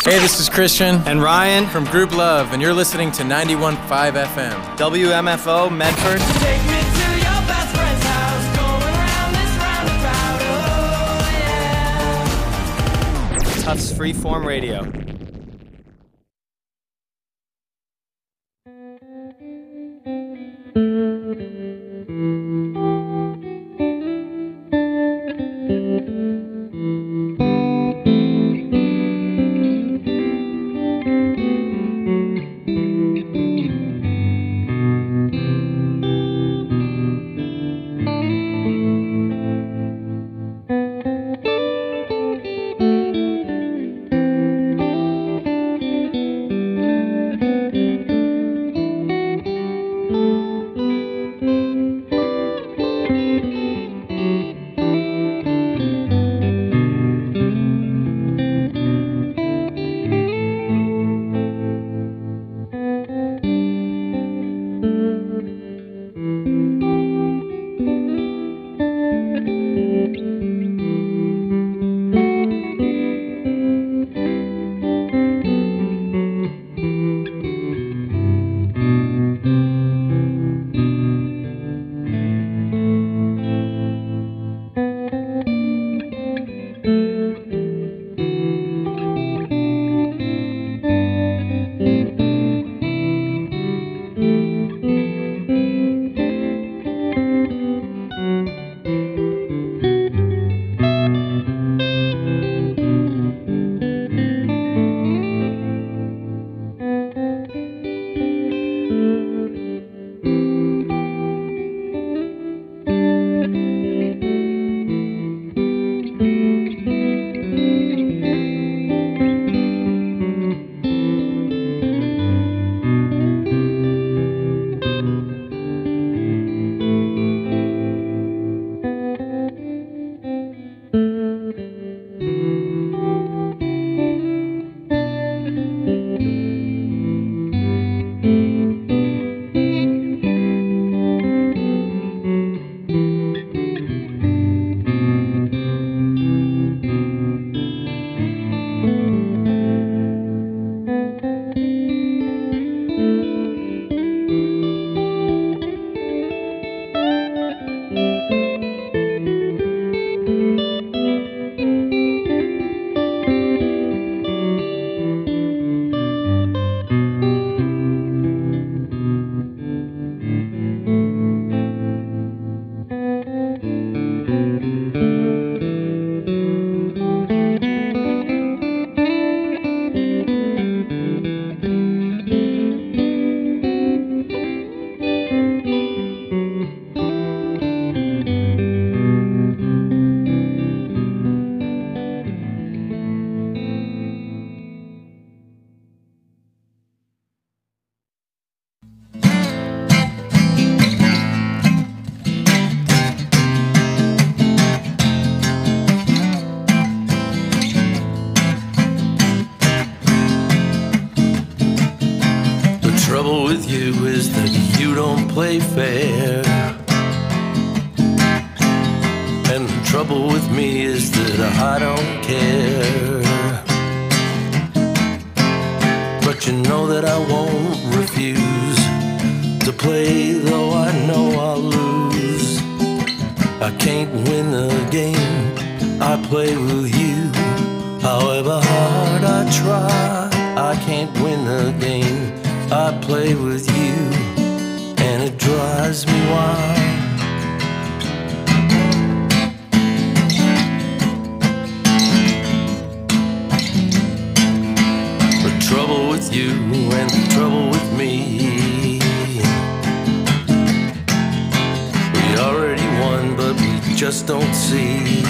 Hey, this is Christian and Ryan from Group Love, and you're listening to 91.5 FM. WMFO Medford. Take me to your best friend's house, going around this roundabout, oh yeah. Tufts Freeform Radio. trouble with you is that you don't play fair. And the trouble with me is that I don't care. But you know that I won't refuse to play, though I know I'll lose. I can't win the game I play with you. However hard I try, I can't win the game I play with you, and it drives me wild. The trouble with you and the trouble with me, we already won, but we just don't see.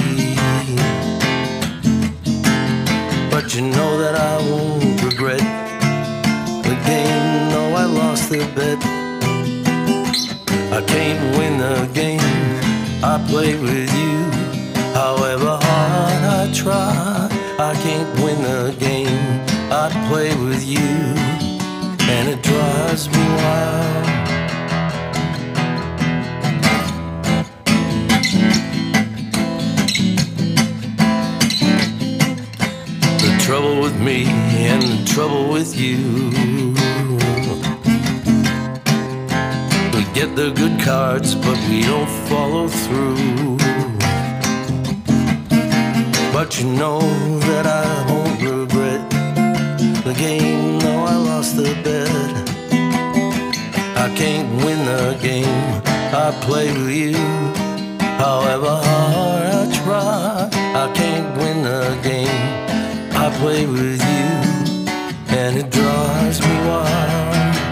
But you know that I won't regret the game, though I lost the bet. I can't win the game I play with you. However hard I try, I can't win the game I play with you, and it drives me wild. The trouble with me and trouble with you. We get the good cards, but we don't follow through. But you know that I won't regret the game, though I lost the bet. I can't win the game I play with you. However hard I try, I can't win the game I play with you, and it drives me wild.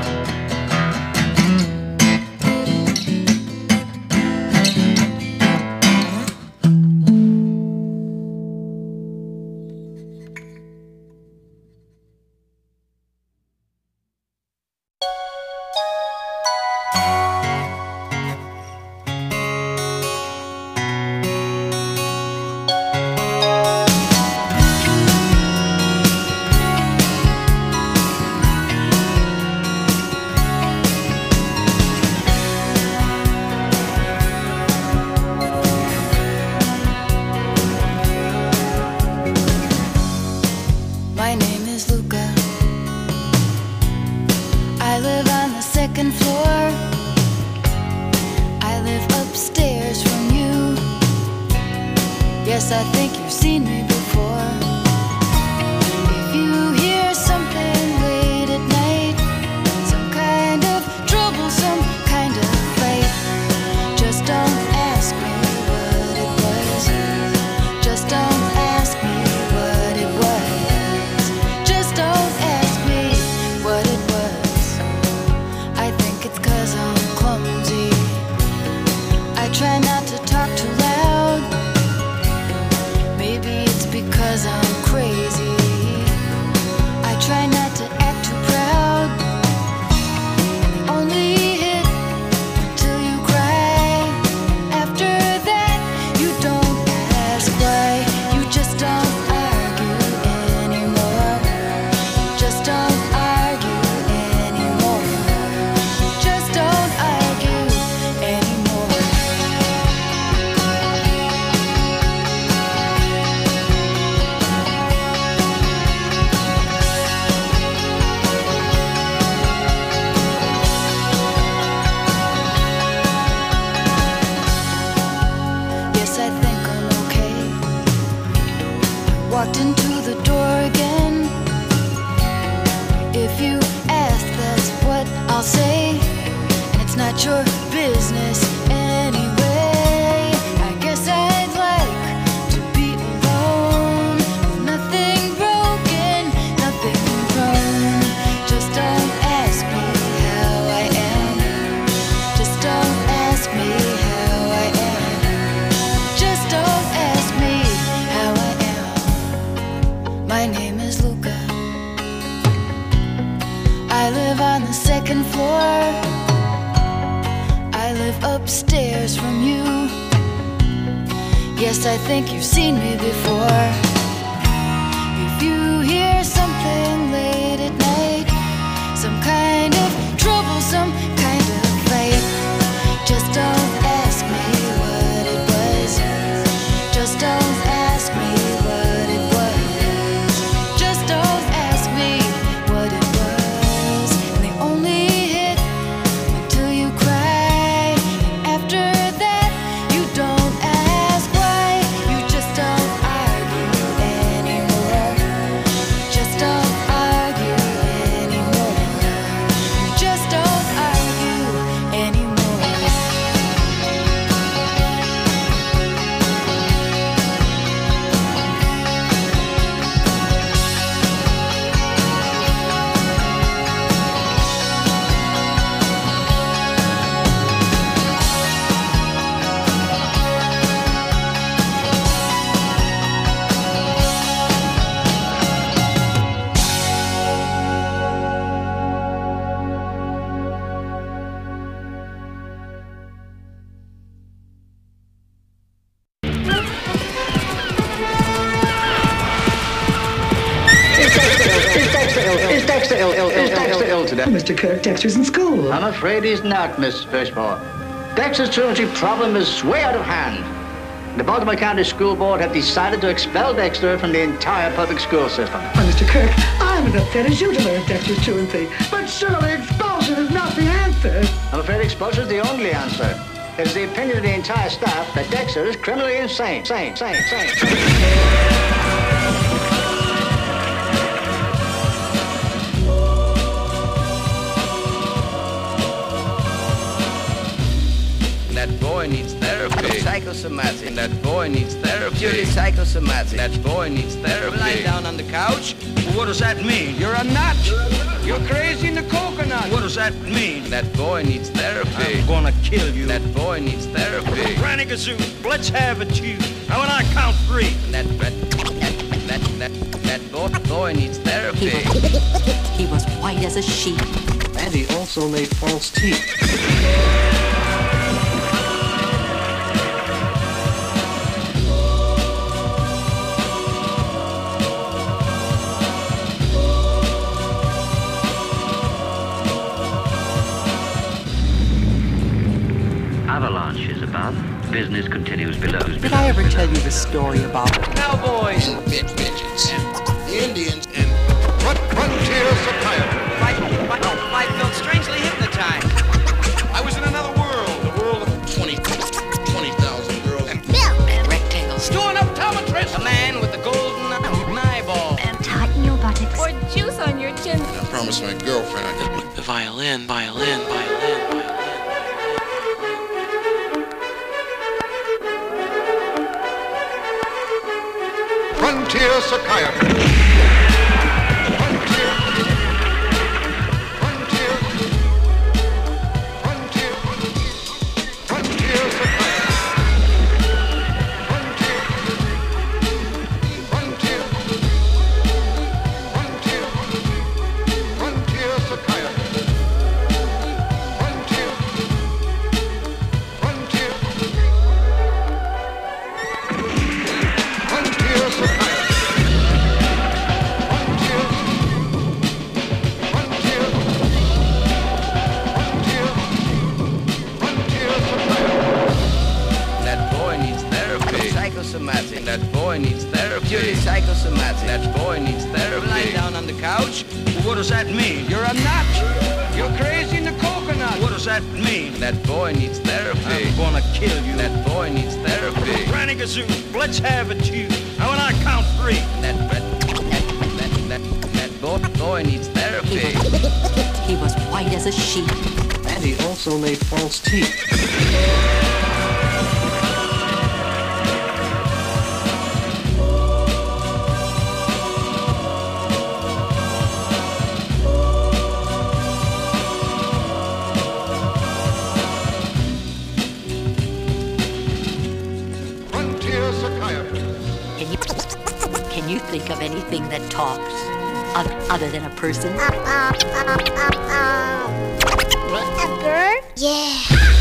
Mr. Kirk, Dexter's in school. I'm afraid he's not, Miss Birchmore. Dexter's truancy problem is way out of hand. The Baltimore County School Board have decided to expel Dexter from the entire public school system. Mr. Kirk, I'm as upset as you to learn Dexter's truancy. But surely expulsion is not the answer. I'm afraid expulsion is the only answer. It is the opinion of the entire staff that Dexter is criminally insane. Sane. That boy needs therapy. Psychosomatic. That boy needs therapy. Purely psychosomatic. That boy needs therapy. Lying down on the couch. What does that mean? You're a nut. You're crazy in the coconut. What does that mean? That boy needs therapy. I'm gonna kill you. That boy needs therapy. Granny Gazoo, let's have it, you. Now when I count 3. That boy needs therapy. He was white as a sheet. And he also made false teeth. Avalanche is above. Business continues below. Did I ever tell you the story about Cowboys. Bitches. The Indians and frontier psychiatry. I felt strangely hypnotized. I was in another world. The world of 20,000 girls. And rectangles? Doing optometrist. A man with a golden eyeball. And tighten your buttocks. Or juice on your chin. I promised my girlfriend I'd get the violin. frontier psychiatry. Psychosomatic. That boy needs therapy. Purely psychosomatic. That boy needs therapy. Lying down on the couch. What does that mean? You're a nut. You're crazy in the coconut. What does that mean? That boy needs therapy. I'm gonna kill you. That boy needs therapy. Granny Gazoo, let's have it, you. Now when I count 3. That boy needs therapy. He was white as a sheet. And he also made false teeth. Can you think of anything that talks other than a person? A bird? Yeah.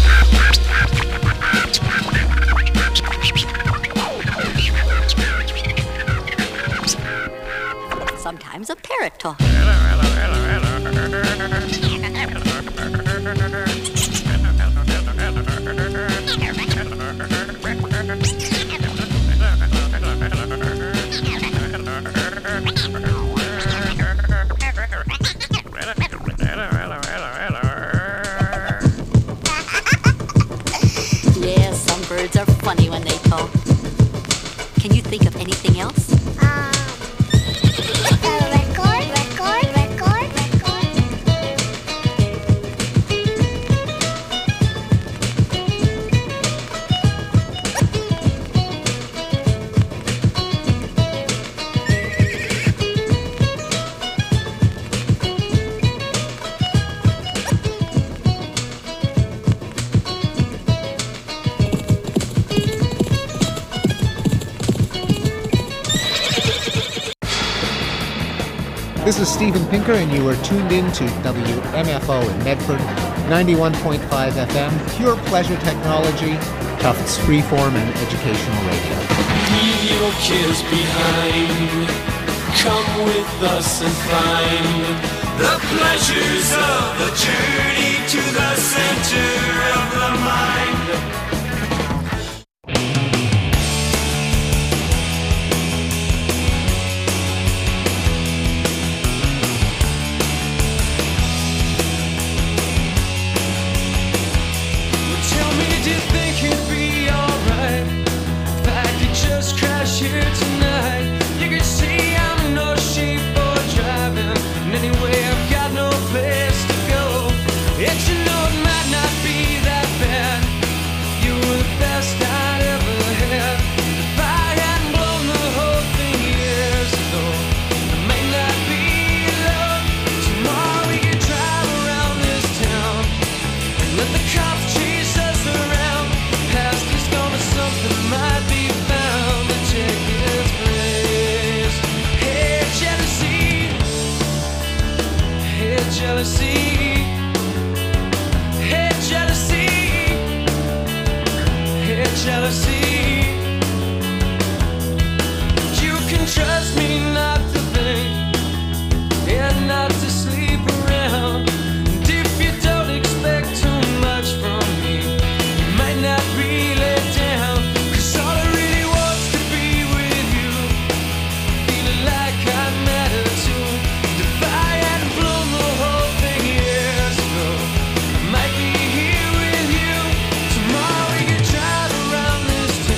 Sometimes a parrot talks. Yeah, some birds are funny when they talk. Can you think of anything else? This is Steven Pinker, and you are tuned in to WMFO in Medford, 91.5 FM, pure pleasure technology, Tufts freeform and educational radio. Leave your kids behind. Come with us and find the pleasures of the journey to the center of the mind. see. But you can trust me not to think and not to sleep around. And if you don't expect too much from me, you might not really down. 'Cause all I really want's to be with you, feeling like I matter too. And if I hadn't blown the whole thing years ago, I might be here with you. Tomorrow we can drive around this town.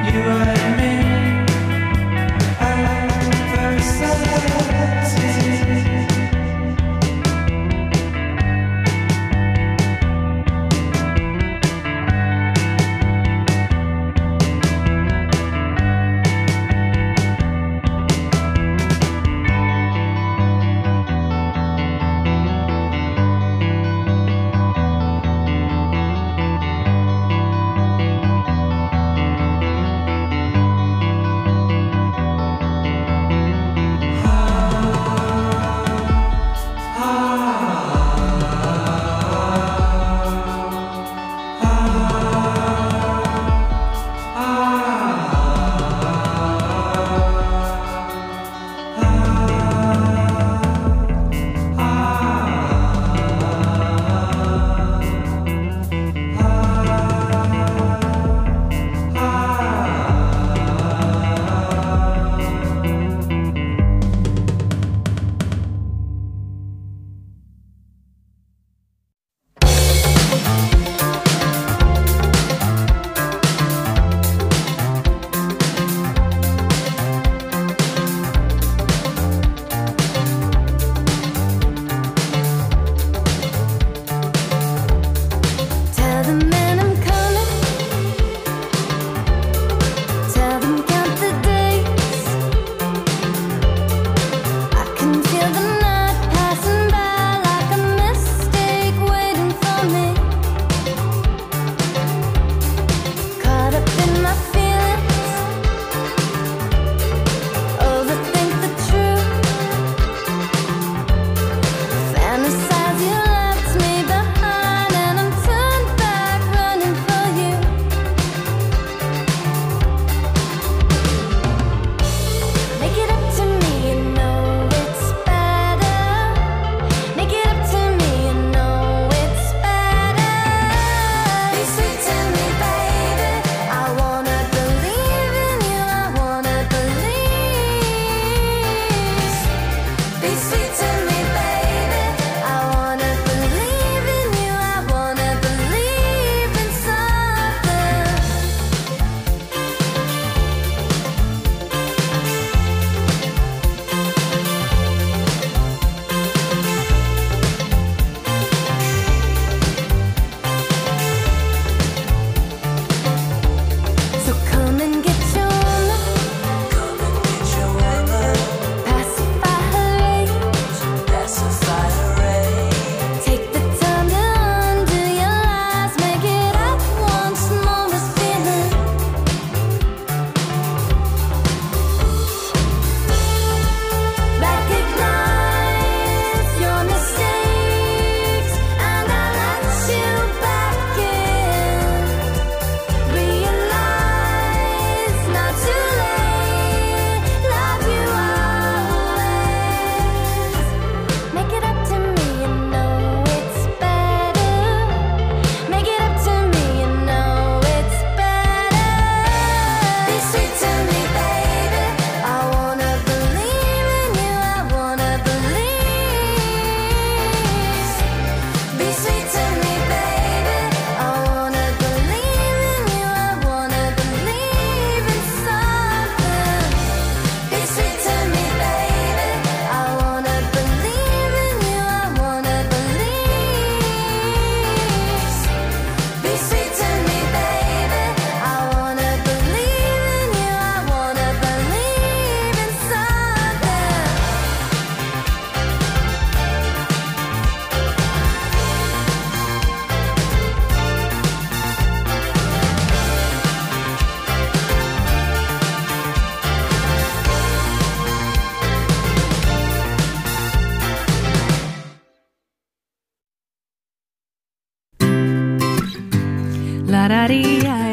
La da dee I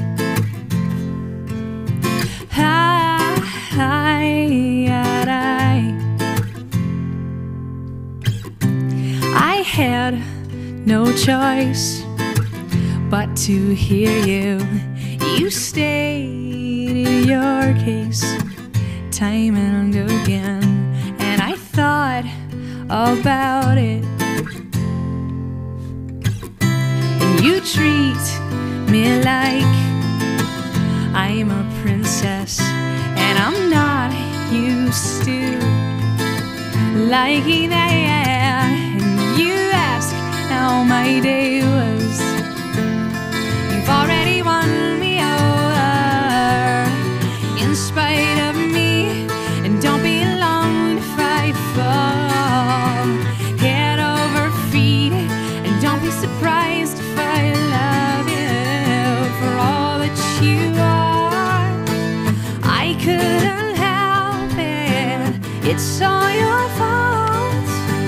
had no choice but to hear you. You stated your case time and again, and I thought about it. And you treat me like I'm a like that. And you ask how my day was. You've already won me over in spite of me, and don't be long to fight for. Head over feet, and don't be surprised if I love you for all that you are. I couldn't help it, it's all your fault.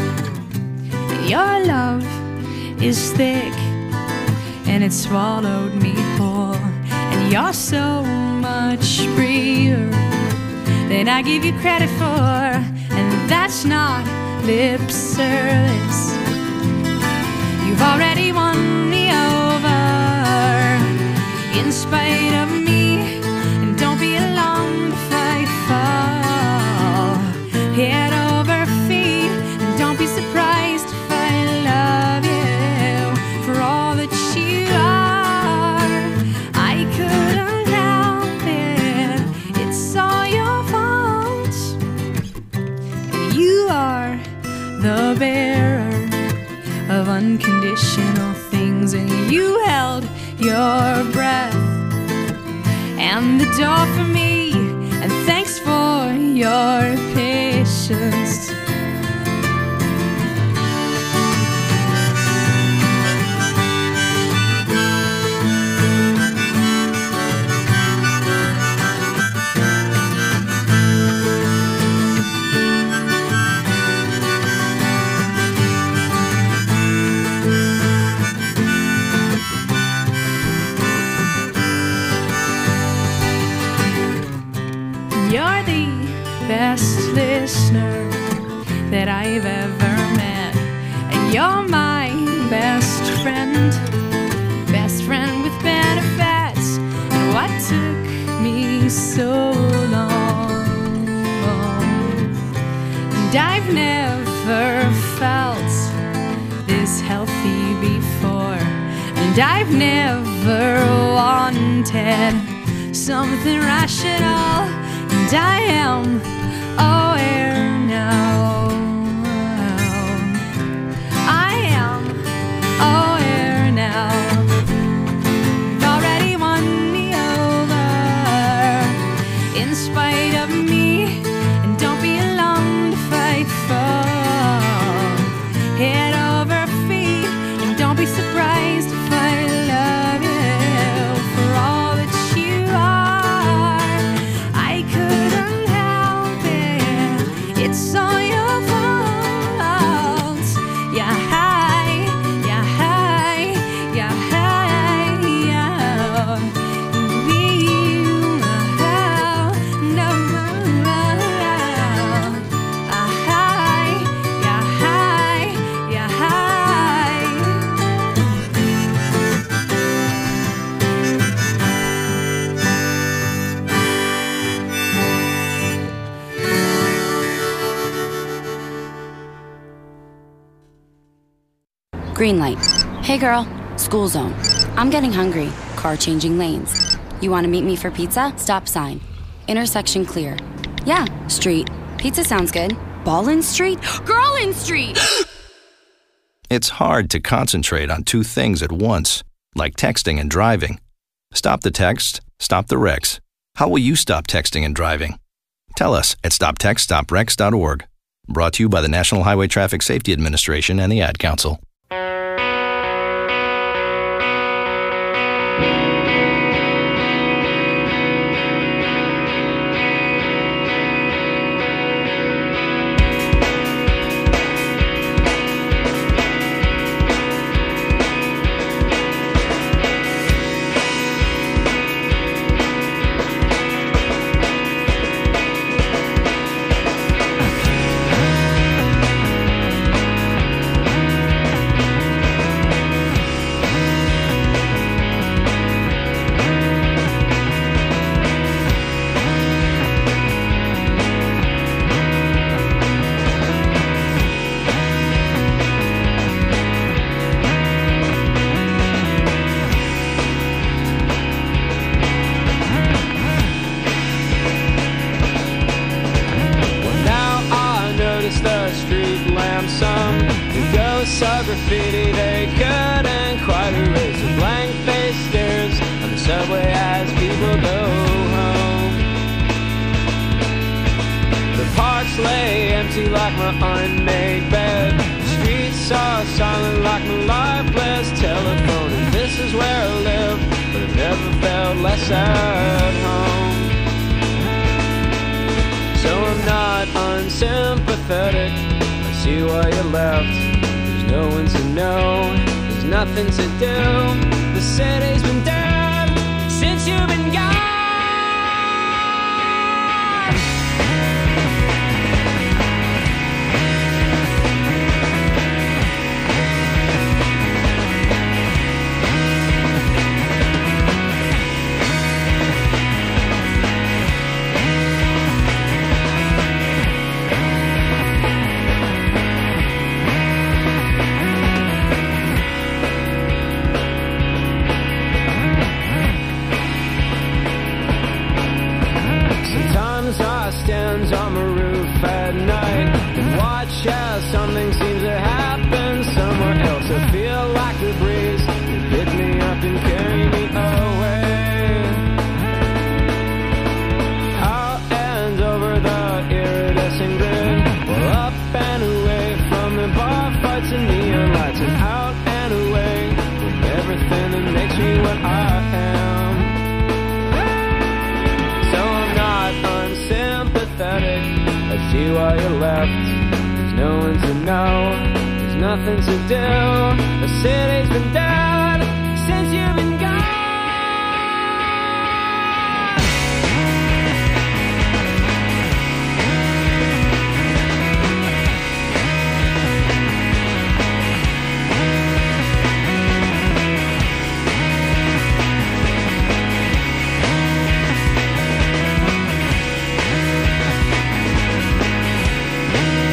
Your love is thick and it swallowed me whole, and you're so much braver than I give you credit for, and that's not lip service. You've already won me over in spite of me, and don't be long to fight for. Head over feet, and don't be surprised if I love you for all that you are. I couldn't help it, it's all your fault. And you are the bearer of unconditional things, and you held your breath and the door for me, and thanks for your patience. You're the best listener that I've ever met, and you're my best friend with benefits. And what took me so long? And I've never felt this healthy before, and I've never wanted something rational. And I am aware now. I am aware now. You've already won me over in spite of me, and don't be long to fight for. Head over feet, and don't be surprised if I love you for all that you are. I couldn't help it, it's all your fault. Yeah, hi, yeah, hi, yeah, hi, yeah. We, no, hi, yeah, hi, yeah, hi. Green light. Hey girl, school zone. I'm getting hungry. Car changing lanes. You want to meet me for pizza? Stop sign. Intersection clear. Yeah, street. Pizza sounds good. Ballin' Street? Girlin' Street! It's hard to concentrate on two things at once, like texting and driving. Stop the text, stop the wrecks. How will you stop texting and driving? Tell us at stoptextstopwrecks.org. Brought to you by the National Highway Traffic Safety Administration and the Ad Council. graffiti they couldn't quite erase. The blank-faced stares on the subway as people go home. The parks lay empty like my unmade bed. The streets are silent like my lifeless telephone. And this is where I live, but I've never felt less at home. So I'm not unsympathetic. I see why you left. There's no one to know, there's nothing to do. The city's been dead since you've been gone. On my roof at night and watch as something seems to happen somewhere else. I feel like the breeze can pick me up and carry me away. Out and over the iridescent grid, well, up and away from the bar fights and neon lights, and out and away from everything that makes me what I am. So I'm not unsympathetic. I see why you left. There's no one to know, there's nothing to do. The city's been dead since you've been gone.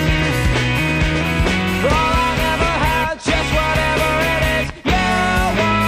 For all I never had, just whatever it is you want.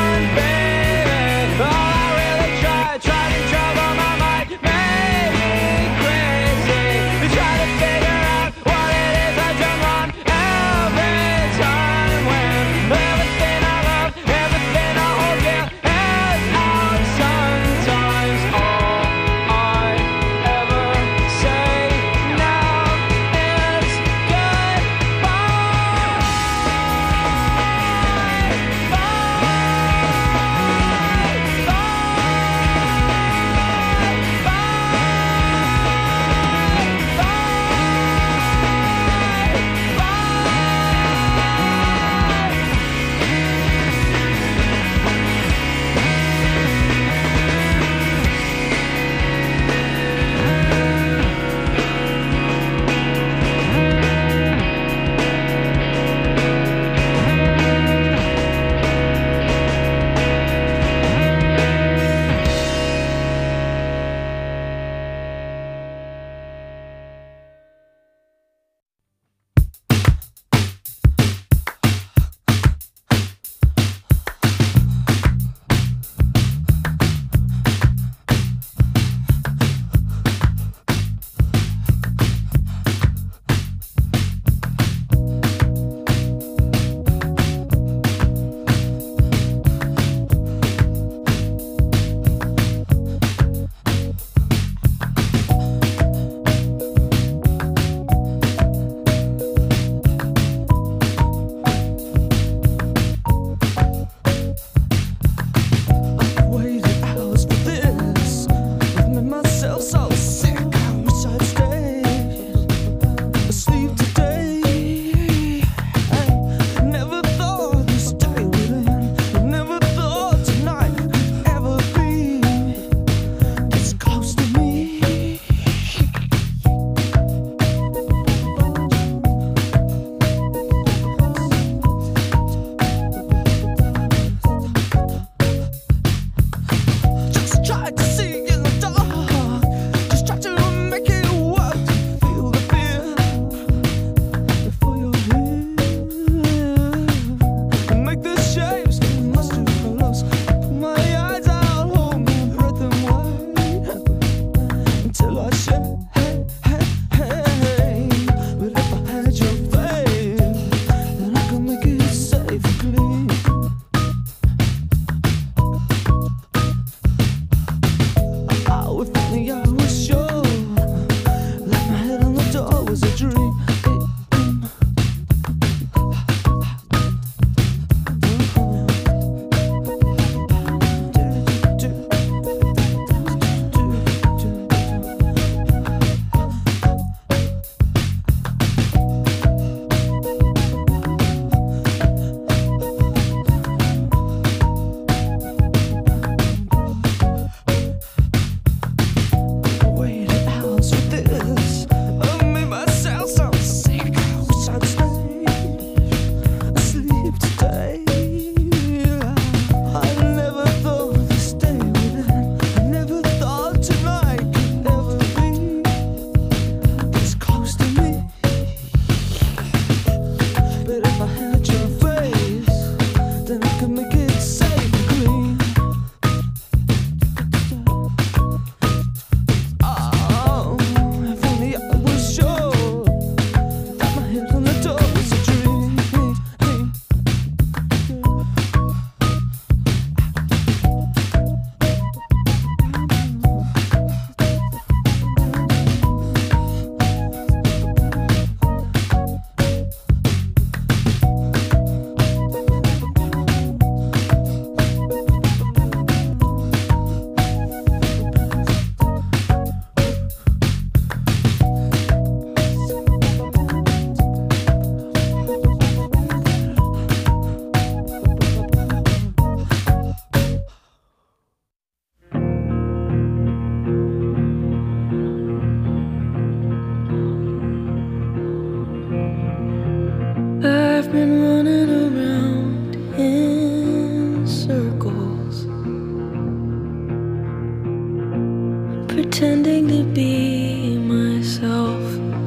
pretending to be myself.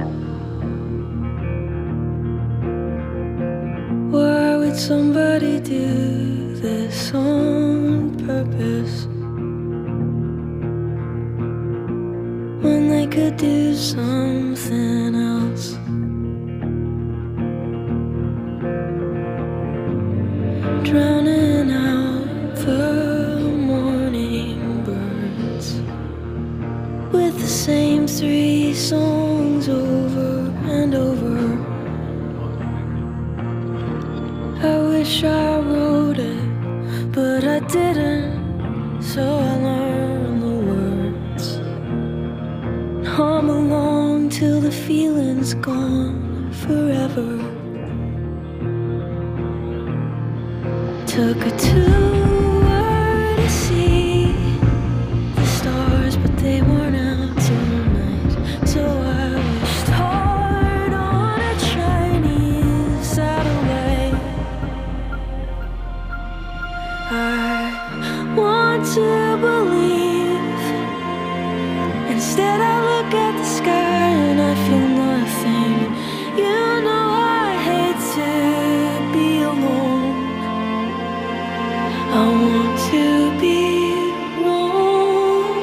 Why would somebody do this on purpose when they could do something else? Drowning out the morning birds with the same 3 songs over and over. I wish I wrote it, but I didn't, so I learned the words. Hum along till the feeling's gone forever. Took a tour to see the stars, but they weren't out tonight. So I wished hard on a Chinese satellite. I want to believe. Instead I look at the sky and I feel nothing. You know I hate to be alone. I want to be wrong.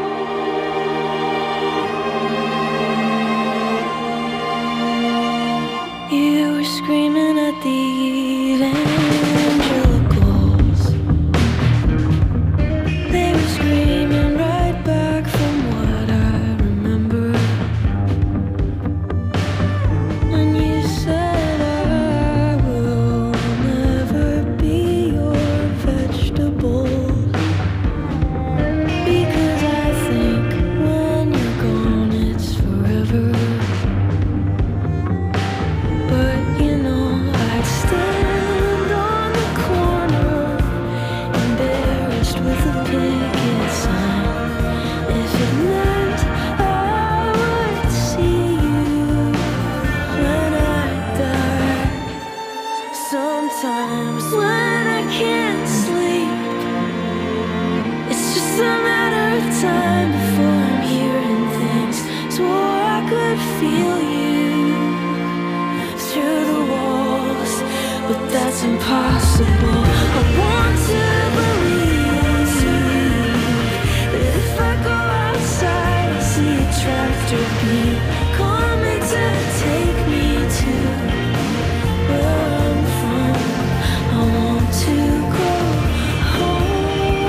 You were screaming at the evangelicals. They were screaming right back from what I remember. And you said I will never be your vegetable, because I think when you're gone it's forever. But you know I'd stand on the corner embarrassed with a picket sign if it meant I would see you when I die. Sometimes when I can't sleep, it's just a matter of time before I'm hearing things. Swore I could feel you through the walls, but that's impossible. I want to believe that if I go outside I see a tractor beam coming to take me to where I'm from. I want to go home.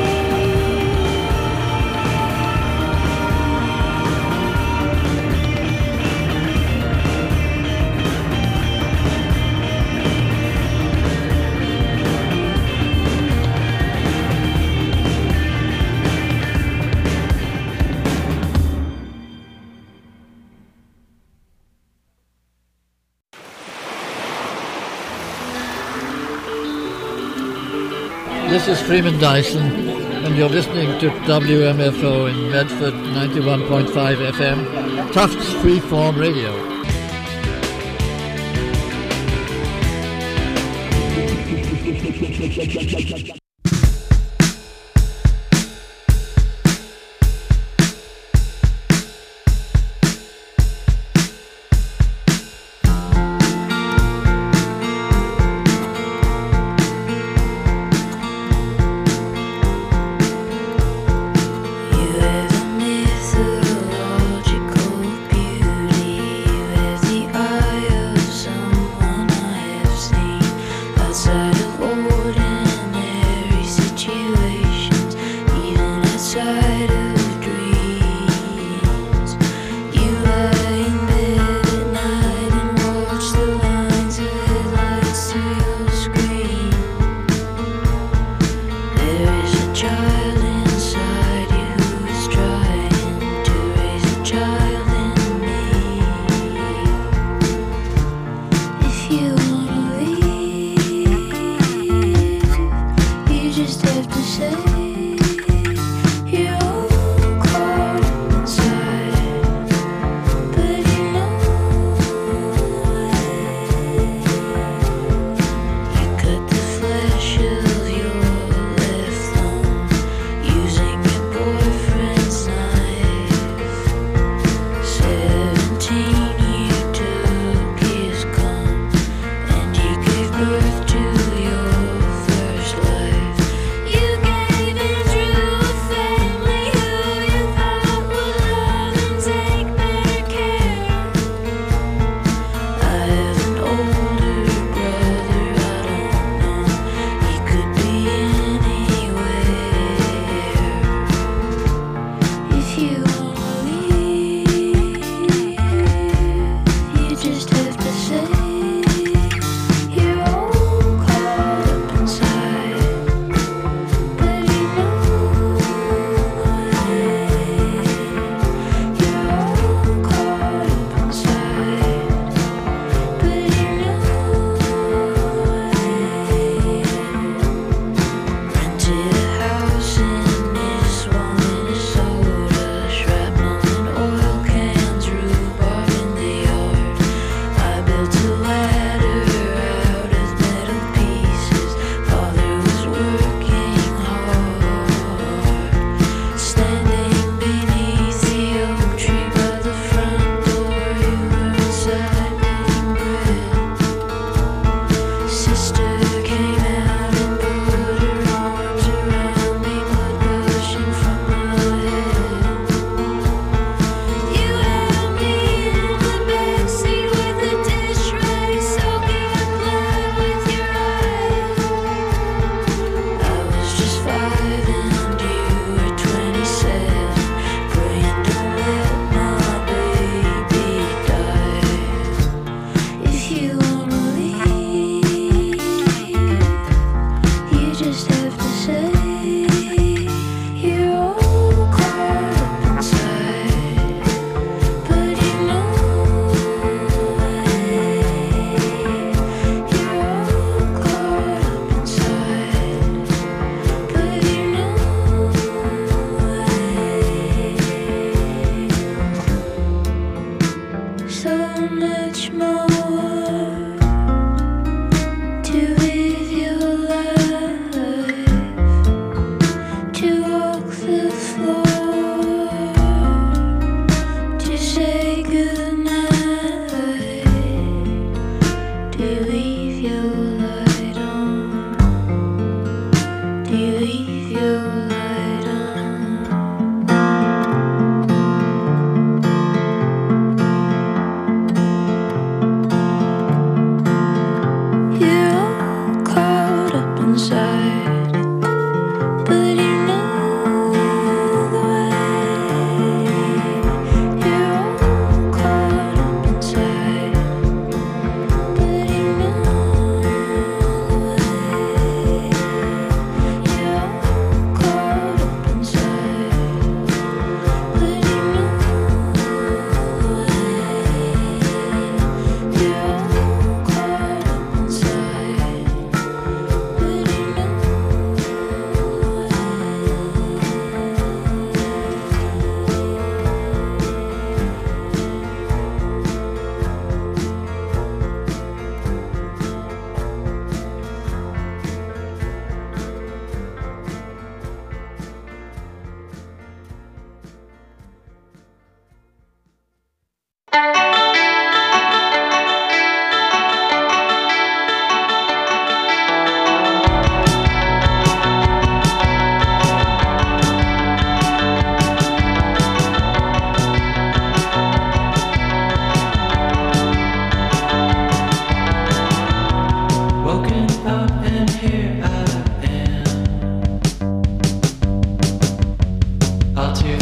This is Freeman Dyson, and you're listening to WMFO in Medford, 91.5 FM, Tufts Freeform Radio. Just have to say you're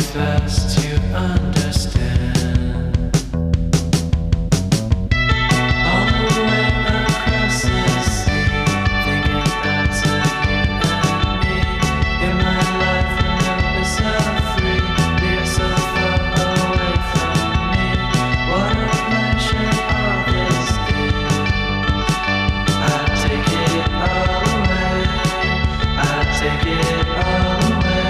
best to understand. On the way across this sea, thinking back to you and me. In my life, we'll never be so free. We're so far away from me. What a pleasure all this is. I take it all away. I take it all away.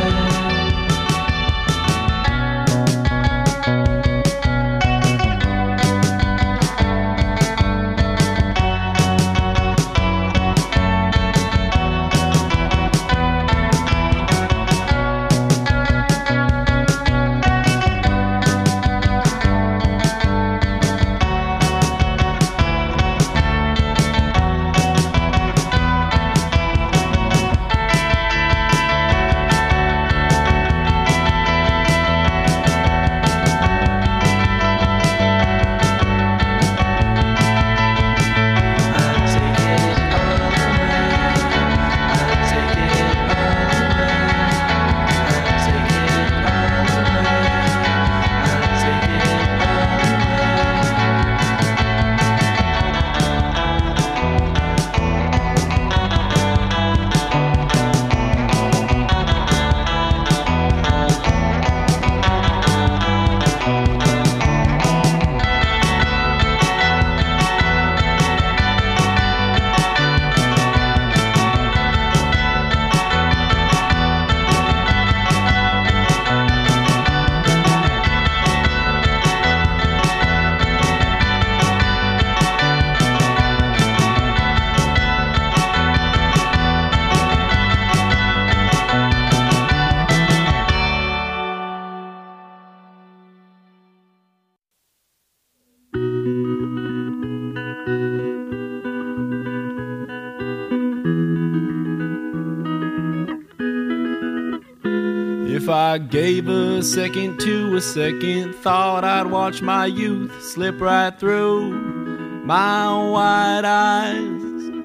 If I gave a second to a second thought, I'd watch my youth slip right through my wide eyes.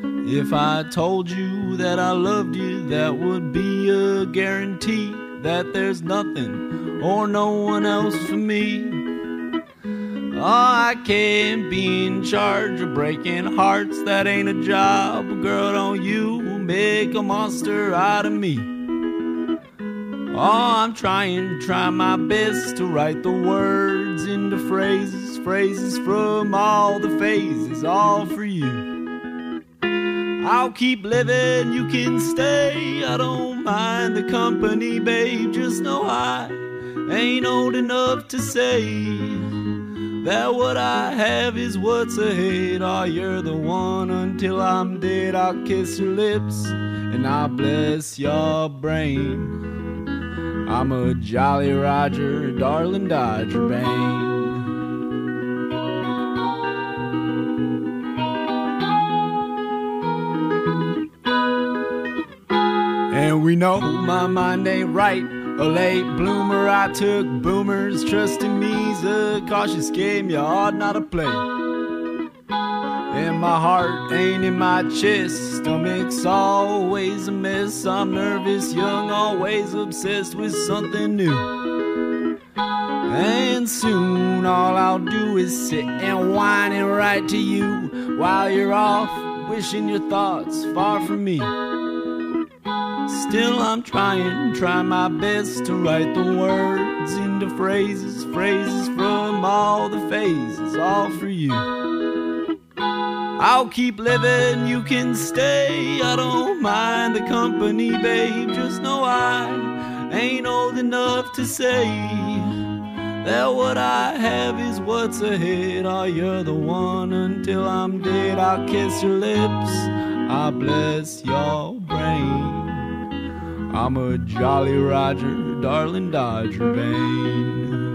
If I told you that I loved you, that would be a guarantee that there's nothing or no one else for me. Oh, I can't be in charge of breaking hearts, that ain't a job. Girl, don't you make a monster out of me. Oh, I'm trying my best to write the words into phrases, phrases from all the phases, all for you. I'll keep living, you can stay, I don't mind the company, babe. Just know I ain't old enough to say that what I have is what's ahead. Oh, you're the one until I'm dead. I'll kiss your lips and I'll bless your brain. I'm a Jolly Roger, darling Dodger Bane. And we know my mind ain't right, a late bloomer. I took boomers, trusting me's a cautious game you ought not to play. And my heart ain't in my chest, stomach's always a mess. I'm nervous, young, always obsessed with something new. And soon all I'll do is sit and whine and write to you while you're off, wishing your thoughts far from me. Still I'm try my best to write the words into phrases, phrases from all the phases, all for you. I'll keep living, you can stay, I don't mind the company, babe. Just know I ain't old enough to say that what I have is what's ahead. Oh, you're the one until I'm dead. I'll kiss your lips, I'll bless your brain. I'm a Jolly Roger, darling Dodger Bane.